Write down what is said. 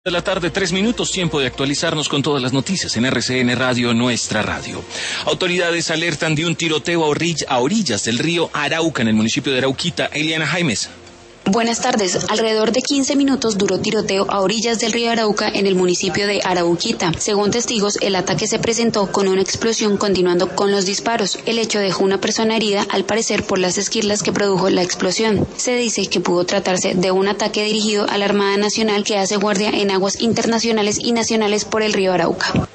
De la tarde, 3 minutos, tiempo de actualizarnos con todas las noticias en RCN Radio, nuestra radio. Autoridades alertan de un tiroteo a orillas del río Arauca en el municipio de Arauquita. Eliana Jaimes. Buenas tardes. Alrededor de 15 minutos duró tiroteo a orillas del río Arauca en el municipio de Arauquita. Según testigos, el ataque se presentó con una explosión continuando con los disparos. El hecho dejó una persona herida, al parecer por las esquirlas que produjo la explosión. Se dice que pudo tratarse de un ataque dirigido a la Armada Nacional que hace guardia en aguas internacionales y nacionales por el río Arauca.